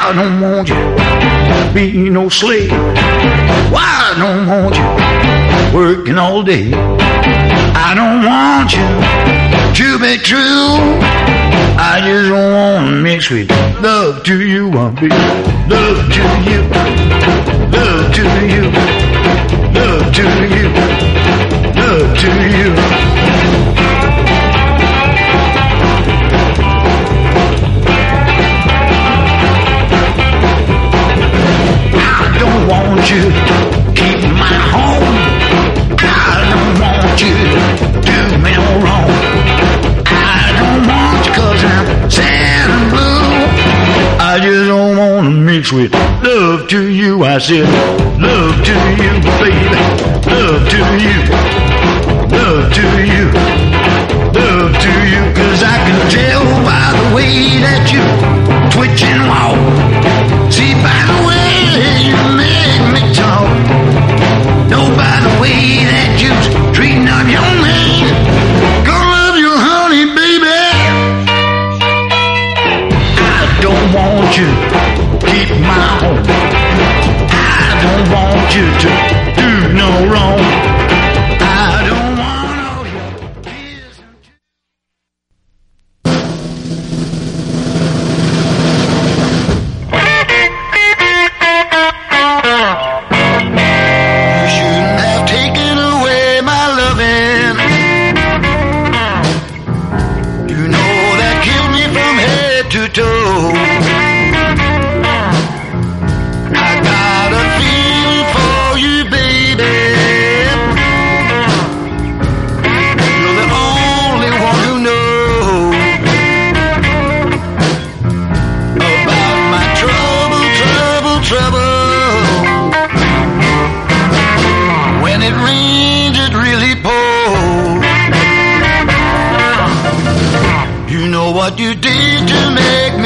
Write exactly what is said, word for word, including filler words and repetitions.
I don't want you to be no slave. Why I don't want you working all day. I don't want you to be true. I just don't want to mix with love to you. I'll be love to you, love to you, love to you, love to you. I don't want you to keep my home. I don't want you to do me no wrong. I don't want you 'cause I'm sad and blue. I just don't want to mix with love to you. I said love to you, baby. Love to you. Love to you. Love to you. 'Cause I can tell by the way that you twitch and walk. See by the way you make me talk. Know by the way that you treating up your man. Gonna love you, honey, baby. I don't want you to keep my home. I don't want you to do no wrong. I don't want all your kids and you shouldn't have taken away my loving. You know that killed me from head to toe. I got a feeling for you, baby. You're the only one who knows about my trouble, trouble, trouble. When it rains, it really pours. You know what you did to make me